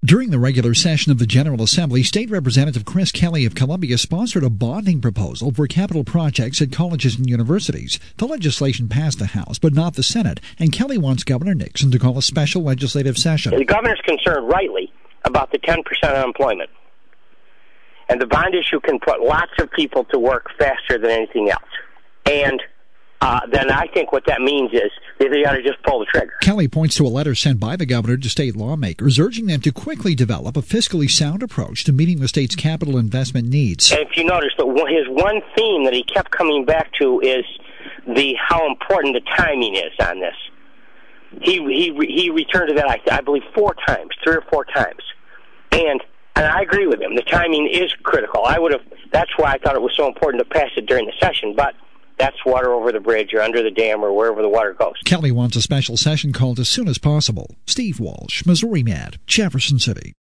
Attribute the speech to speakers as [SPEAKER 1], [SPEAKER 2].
[SPEAKER 1] During the regular session of the General Assembly, State Representative Chris Kelly of Columbia sponsored a bonding proposal for capital projects at colleges and universities. The legislation passed the House, but not the Senate, and Kelly wants Governor Nixon to call a special legislative session.
[SPEAKER 2] The governor's concerned rightly about the 10% unemployment. And the bond issue can put lots of people to work faster than anything else. And then I think what that means is they ought to just pull the trigger.
[SPEAKER 1] Kelly points to a letter sent by the governor to state lawmakers urging them to quickly develop a fiscally sound approach to meeting the state's capital investment needs.
[SPEAKER 2] And if you notice, his one theme that he kept coming back to is how important the timing is on this. He returned to that, I believe, 3 or 4 times. And I agree with him. The timing is critical. That's why I thought it was so important to pass it during the session, but that's water over the bridge or under the dam or wherever the water goes.
[SPEAKER 1] Kelly wants a special session called as soon as possible. Steve Walsh, Missouri Mad, Jefferson City.